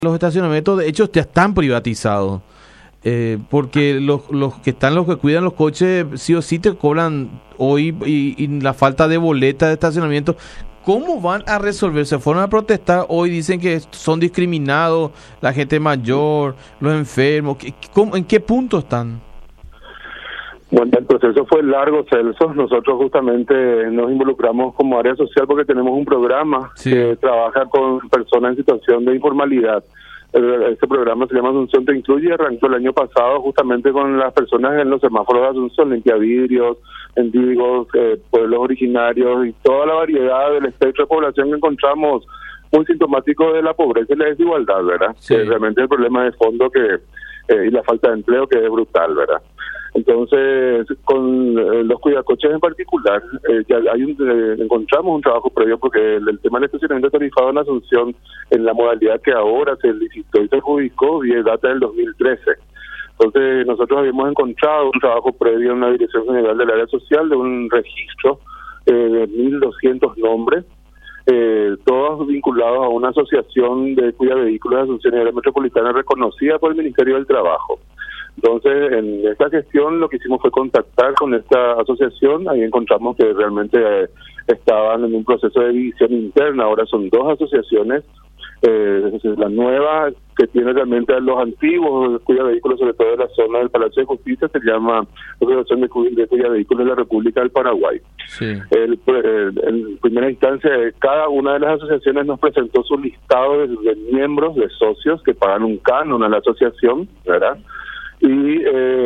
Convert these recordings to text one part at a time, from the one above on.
Los estacionamientos, de hecho, ya están privatizados. Porque los que cuidan los coches, sí o sí te cobran hoy y la falta de boleta de estacionamiento. ¿Cómo van a resolver? Se fueron a protestar hoy, dicen que son discriminados, la gente mayor, los enfermos. ¿En qué punto están? Bueno, el proceso fue largo, Celso. Nosotros justamente nos involucramos como área social porque tenemos un programa que trabaja con personas en situación de informalidad. Este programa se llama Asunción Te Incluye y arrancó el año pasado justamente con las personas en los semáforos de Asunción, limpiavidrios, mendigos, pueblos originarios y toda la variedad del espectro de población que encontramos muy sintomático de la pobreza y la desigualdad, ¿verdad? Sí. Que realmente el problema de fondo y la falta de empleo que es brutal, ¿verdad? Entonces, con los cuidacoches en particular, ya encontramos un trabajo previo porque el tema del estacionamiento tarifado en Asunción, en la modalidad que ahora se licitó y se adjudicó, data del 2013. Entonces, nosotros habíamos encontrado un trabajo previo en la Dirección General del Área Social de un registro de 1.200 nombres, todos vinculados a una asociación de cuidavehículos de Asunción y Área Metropolitana reconocida por el Ministerio del Trabajo. Entonces, en esta gestión lo que hicimos fue contactar con esta asociación, ahí encontramos que realmente estaban en un proceso de división interna, ahora son dos asociaciones, la nueva que tiene realmente a los antiguos cuidavehículos, sobre todo de la zona del Palacio de Justicia, se llama Asociación de Cuidavehículos de la República del Paraguay. Sí. En primera instancia, cada una de las asociaciones nos presentó su listado de miembros, de socios que pagan un canon a la asociación, ¿verdad? Y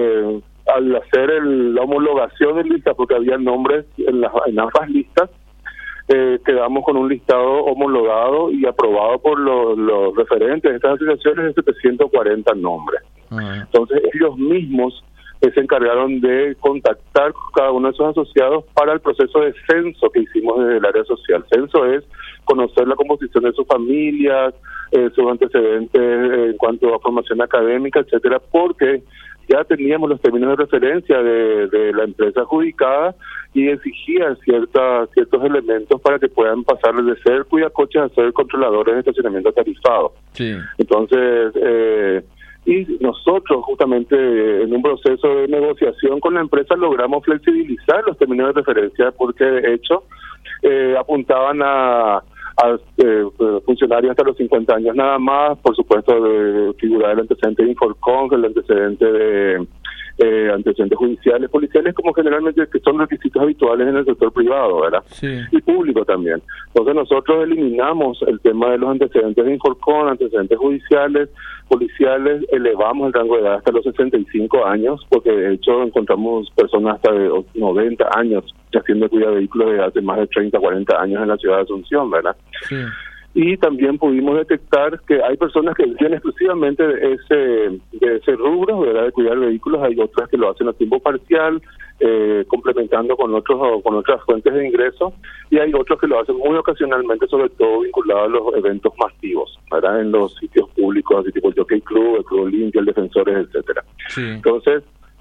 al hacer la homologación de listas, porque había nombres en ambas listas, quedamos con un listado homologado y aprobado por los referentes de estas asociaciones de 740 nombres. Entonces ellos mismos se encargaron de contactar con cada uno de esos asociados para el proceso de censo que hicimos desde el área social. Censo es conocer la composición de sus familias, sus antecedentes en cuanto a formación académica, etcétera, porque ya teníamos los términos de referencia de la empresa adjudicada y exigían ciertos elementos para que puedan pasar de ser cuidacoches a ser controladores de estacionamiento tarifado. Sí. Entonces, y nosotros justamente en un proceso de negociación con la empresa logramos flexibilizar los términos de referencia porque de hecho apuntaban a funcionarios hasta los 50 años nada más, por supuesto de figurar el antecedente de Inforcon, el antecedente de antecedentes judiciales, policiales, como generalmente que son requisitos habituales en el sector privado, ¿verdad? Sí. Y público también. Entonces nosotros eliminamos el tema de los antecedentes de Inforcon, antecedentes judiciales, policiales, elevamos el rango de edad hasta los 65 años, porque de hecho encontramos personas hasta de 90 años haciendo cuidavehículos de hace más de 30, 40 años en la ciudad de Asunción, ¿verdad? Sí. Y también pudimos detectar que hay personas que viven exclusivamente de ese rubro, ¿verdad?, de cuidar vehículos. Hay otras que lo hacen a tiempo parcial, complementando con otras fuentes de ingreso, y hay otros que lo hacen muy ocasionalmente, sobre todo vinculados a los eventos masivos, ¿verdad?, en los sitios públicos, así tipo el Jockey Club, el Club Olimpia, el Defensores, etcétera. Sí. Entonces,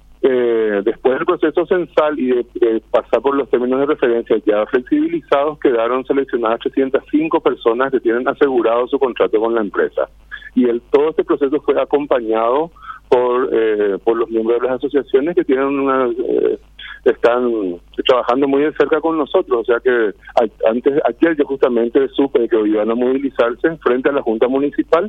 después del proceso censal y de pasar por los términos de referencia ya flexibilizados, quedaron seleccionadas 305 personas que tienen asegurado su contrato con la empresa. Y todo este proceso fue acompañado por los miembros de las asociaciones que tienen están trabajando muy de cerca con nosotros. O sea que ayer yo justamente supe que iban a movilizarse frente a la Junta Municipal,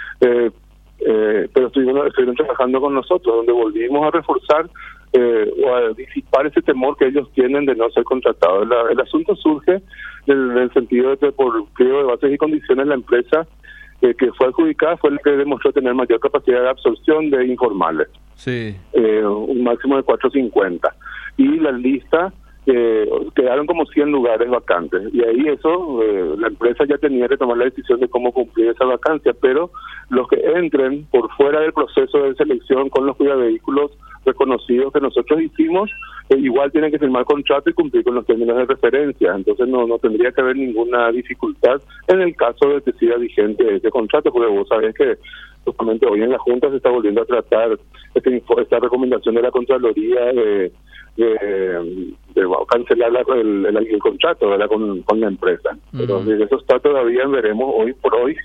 pero estuvieron trabajando con nosotros, donde volvimos a reforzar o a disipar ese temor que ellos tienen de no ser contratados. El asunto surge en el sentido de que por pliego de bases y condiciones la empresa que fue adjudicada fue la que demostró tener mayor capacidad de absorción de informales, Sí. Un máximo de 450, y la lista quedaron como 100 lugares vacantes, y ahí la empresa ya tenía que tomar la decisión de cómo cumplir esa vacancia, pero los que entren por fuera del proceso de selección con los cuidavehículos reconocidos que nosotros hicimos, igual tienen que firmar contrato y cumplir con los términos de referencia. Entonces no tendría que haber ninguna dificultad en el caso de que siga vigente ese contrato, porque vos sabés que justamente hoy en la Junta se está volviendo a tratar esta recomendación de la Contraloría de cancelar el contrato, ¿verdad?, con la empresa. Entonces, eso está todavía, veremos, hoy por hoy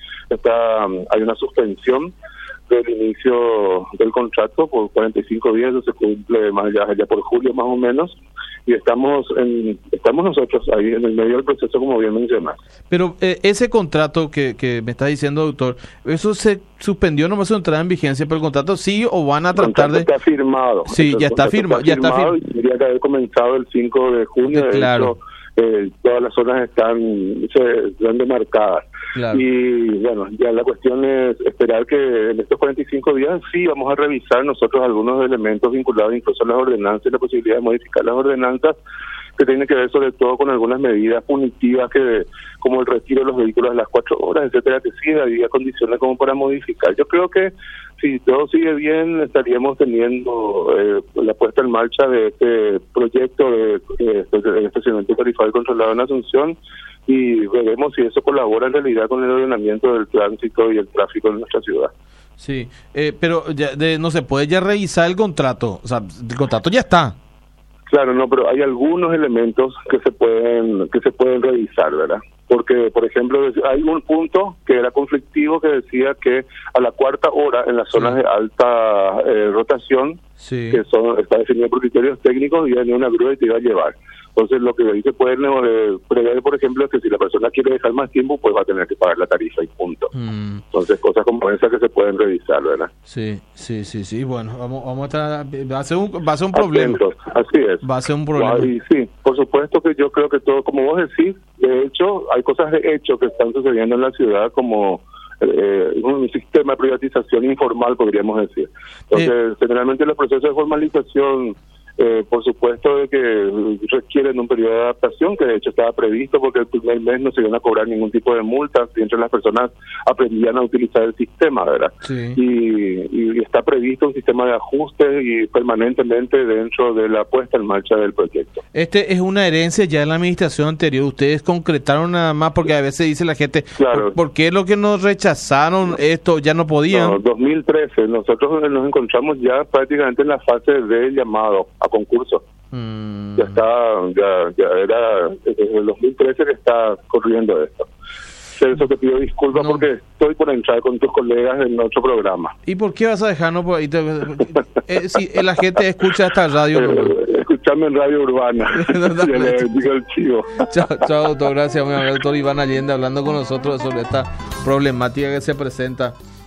hay una suspensión del inicio del contrato por 45 días, eso se cumple más ya por julio más o menos, y estamos nosotros ahí en el medio del proceso, como bien mencionas. Pero ese contrato que me está diciendo, doctor, ¿eso se suspendió nomás su entrada en vigencia, pero el contrato sí o van a tratar de...? Está firmado. Sí, ya está firmado. Y tendría que haber comenzado el 5 de junio, claro. De hecho, todas las zonas están demarcadas. Claro. Y bueno, ya la cuestión es esperar que en estos 45 días sí vamos a revisar nosotros algunos elementos vinculados incluso a las ordenanzas y la posibilidad de modificar las ordenanzas, que tiene que ver sobre todo con algunas medidas punitivas como el retiro de los vehículos a las 4 horas, etcétera, que sí había condiciones como para modificar. Yo creo que si todo sigue bien, estaríamos teniendo la puesta en marcha de este proyecto de estacionamiento tarifario controlado en Asunción, y veremos si eso colabora en realidad con el ordenamiento del tránsito y el tráfico en nuestra ciudad. Sí, pero ya no se puede ya revisar el contrato, o sea, el contrato ya está. Claro, no, pero hay algunos elementos que se pueden revisar, ¿verdad? Porque, por ejemplo, hay un punto que era conflictivo que decía que a la 4ª hora en las zonas de alta rotación, que está definido por criterios técnicos, iba a venir una grúa y te iba a llevar. Entonces, lo que ahí se puede prever, por ejemplo, es que si la persona quiere dejar más tiempo, pues va a tener que pagar la tarifa y punto. Entonces, cosas como esas que se pueden revisar, ¿verdad? Sí. Bueno, vamos a estar... Va a ser un problema. Atentos. Así es. Va a ser un problema. Y sí, por supuesto que yo creo que todo, como vos decís, de hecho, hay cosas de hecho que están sucediendo en la ciudad, como un sistema de privatización informal, podríamos decir. Entonces, generalmente los procesos de formalización, por supuesto de que requieren un periodo de adaptación, que de hecho estaba previsto, porque el primer mes no se iban a cobrar ningún tipo de multas mientras las personas aprendían a utilizar el sistema, ¿verdad? Sí. Y está previsto un sistema de ajuste y permanentemente dentro de la puesta en marcha del proyecto. Este es una herencia ya de la administración anterior. Ustedes concretaron nada más, porque a veces dice la gente, claro, ¿por qué lo que nos rechazaron esto ya no podían? No, 2013, nosotros nos encontramos ya prácticamente en la fase de llamado a concurso. Ya era desde el 2013 que está corriendo esto. Celso, te pido disculpas porque estoy por entrar con tus colegas en otro programa. ¿Y por qué vas a dejarnos por ahí? Si la gente escucha esta radio. Escuchame en Radio Urbana. Le digo el chivo. Chao, doctor. Gracias. Doctor Iván Allende hablando con nosotros sobre esta problemática que se presenta